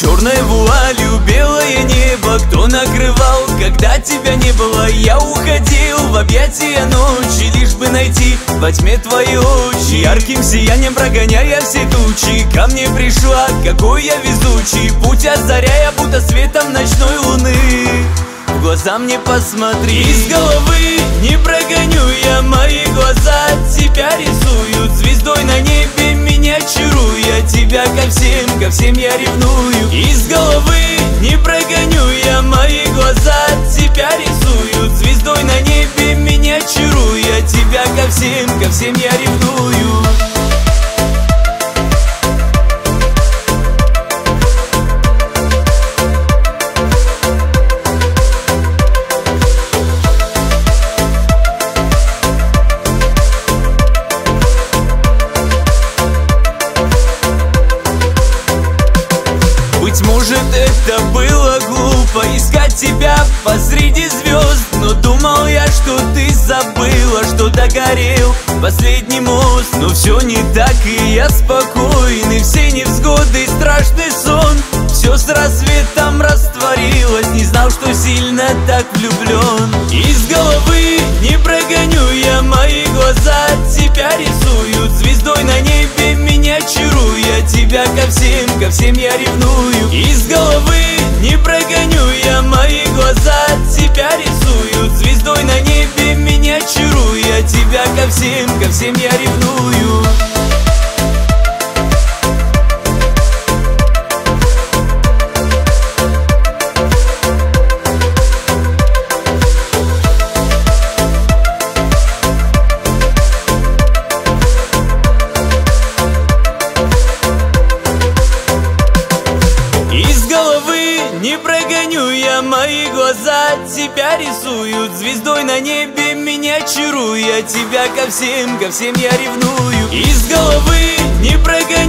черной вуалью белое небо. Кто накрывал, когда тебя не было? Я уходил в объятия ночи, лишь бы найти во тьме твои очи. Ярким сиянием прогоняя все тучи, ко мне пришла, какой я везучий. Путь озаряя, будто светом ночной луны. В глаза мне посмотри. Из головы не прогоню я, мои глаза тебя рисуют. Звездой на небе меня чаруя, тебя ко всем я ревную. Из головы не прогоню я, мои глаза тебя рисуют. Звездой на небе меня чаруя, тебя ко всем я ревную. Быть может, это было глупо искать тебя посреди звезд, но думал я, что ты забыла, что догорел последний мост. Но все не так, и я спокойный. Все невзгоды, страшный сон, все с рассветом растворилось. Не знал, что сильно так влюблен. Из головы не прогоню я, мои глаза тебя рисуют. Звездой на небе меня чаруя, тебя ко всем я ревную. Из головы не прогоню я, мои глаза тебя рисуют. Звездой на небе меня чаруя, тебя ко всем я ревную. Из головы не прогоню я, мои глаза тебя рисуют. Звездой на небе меня чаруя, тебя ко всем я ревную. Из головы не прогоню